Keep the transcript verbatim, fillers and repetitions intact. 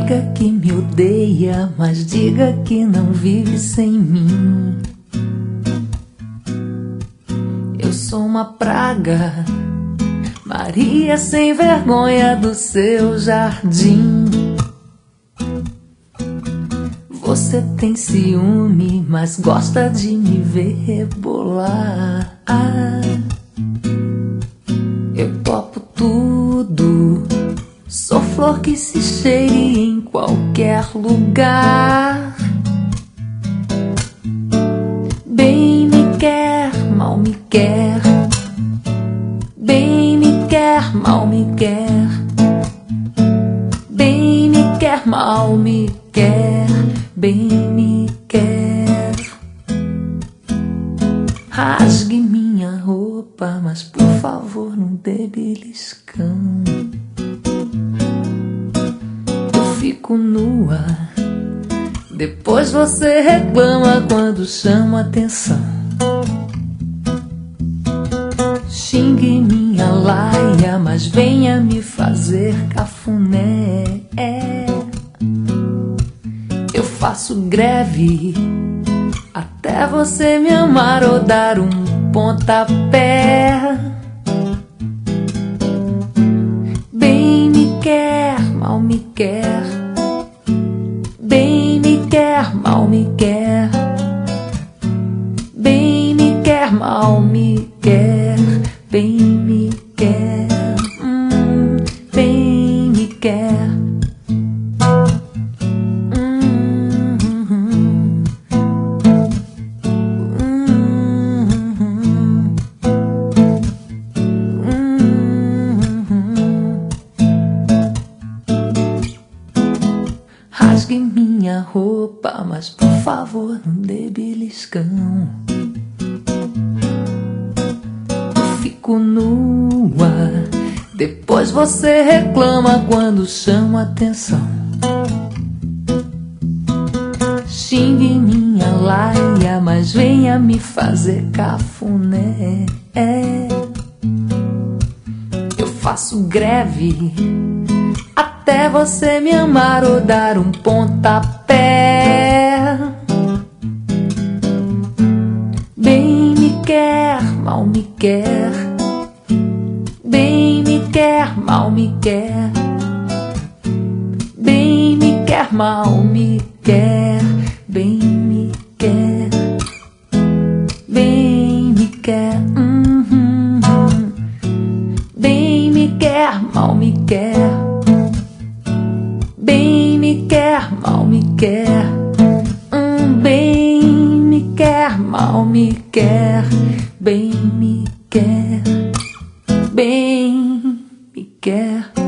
diga que me odeia, mas diga que não vive sem mim. Eu sou uma praga, Maria sem vergonha do seu jardim. Você tem ciúme, mas gosta de me ver rebolar. Eu topo tudo, sou flor que se cheire em qualquer lugar. Bem me quer, mal me quer. Bem me quer, mal me quer. Bem me quer, mal me quer. Bem me quer. Rasgue minha roupa, mas por favor não dê beliscão. Eu fico nua, depois você reclama quando chamo atenção. Xingue minha laia, mas venha me fazer cafuné. Eu faço greve até você me amar ou dar um pontapé. Bem me quer, mal me quer. Bem me quer, mal me quer. Bem me quer, mal me quer. Bem me quer, hum, bem me quer. Hum, hum, hum. Hum, hum. Rasgue minha roupa, mas por favor não dê beliscão. Fico nua, depois você reclama quando chamo atenção. Xingue minha laia, mas venha me fazer cafuné. Eu faço greve até você me amar ou dar um pontapé. Bem me quer, mal me quer. Bem me quer, mal me quer. Bem me quer, mal me quer. Bem me quer. Bem me quer. Uhum. Bem me quer, mal me quer. Bem me quer, mal me quer. Hum, bem me quer, mal me quer. Bem me quer. Bem me quer.